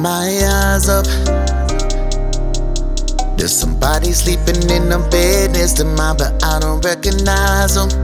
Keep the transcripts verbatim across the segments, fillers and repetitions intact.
my eyes up, there's somebody sleeping in the bed next to mine, but I don't recognize them.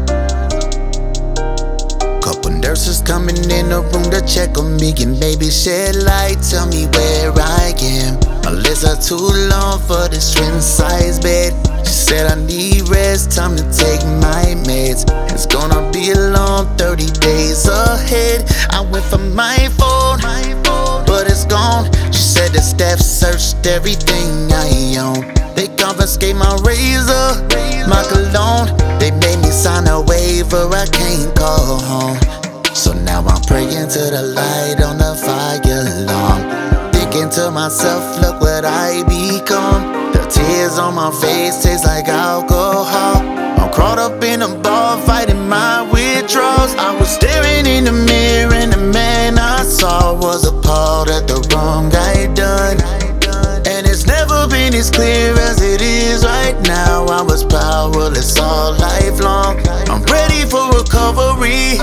Couple nurses coming in the room to check on me and baby shed light, tell me where I am. My legs are too long for this twin size bed. She said I need rest, time to take my meds. It's gonna be a long thirty days ahead. I went for my phone, but it's gone. She said the staff searched everything I own. They confiscate my razor, my cologne. They made me sign a waiver, I can't call home. So now I'm praying to the light on the fire alarm, thinking to myself, look what I become. The tears on my face taste like alcohol. I'm caught up in a ball fighting my withdrawals. I was staring in the mirror and the man I saw was appalled at the wrong I done. And it's never been as clear as it is right now. I was powerless all life long. I'm ready for recovery,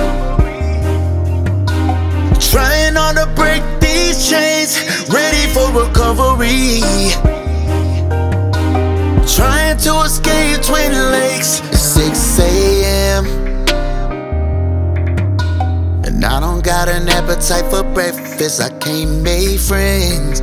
trying hard to break these chains. Ready for recovery, trying to escape Twin Lakes. It's six A M and I don't got an appetite for breakfast. I can't make friends,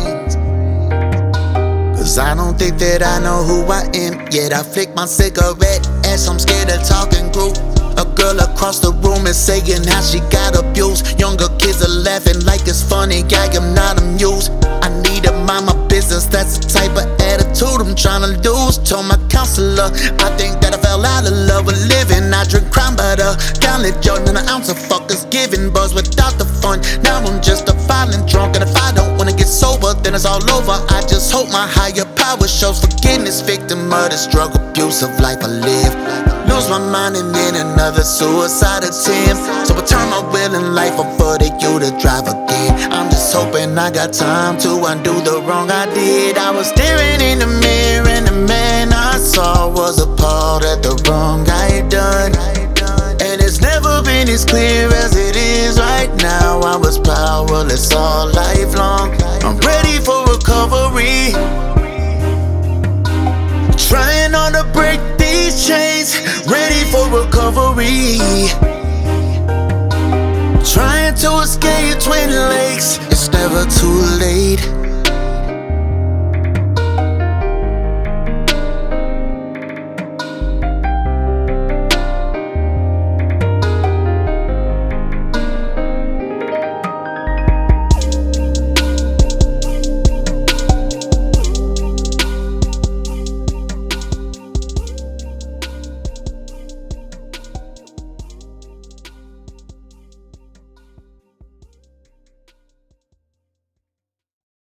cause I don't think that I know who I am yet. I flick my cigarette as I'm scared of talking group. A girl across the room is saying how she got abused. Younger kids are laughing like it's funny, I am not amused. I need to mind my business, that's the type of attitude I'm trying to lose. Told my counselor, I think that I fell out of love with living. I drink crime butter, gallon Jordan, and an ounce of fuckers giving buzz without the fun. Now I'm just a violent drunk, and if I don't wanna get sober, then it's all over. I just hope my higher power shows forgiveness. Victim of this drug abusive life I live. Lose my mind and then another suicide attempt. So I turn my will in life over to you to drive again. I'm just hoping I got time to undo the wrong I did. I was staring in the mirror and the man I saw was appalled at the wrong I done. And it's never been as clear as it is right now. I was powerless all life long. I'm ready for recovery, trying hard to break these chains. Ready for recovery, trying to escape Twin Lakes. It's never too late.